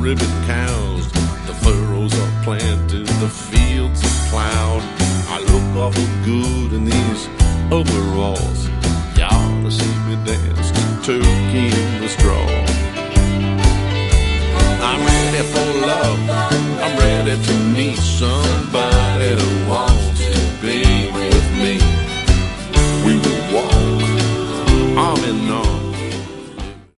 ribbon cows. The furrows are planted, the fields are plowed. I look awful good in these overalls. You ought to see me dance to Turkey in the Straw. I'm ready for love, I'm ready to meet somebody to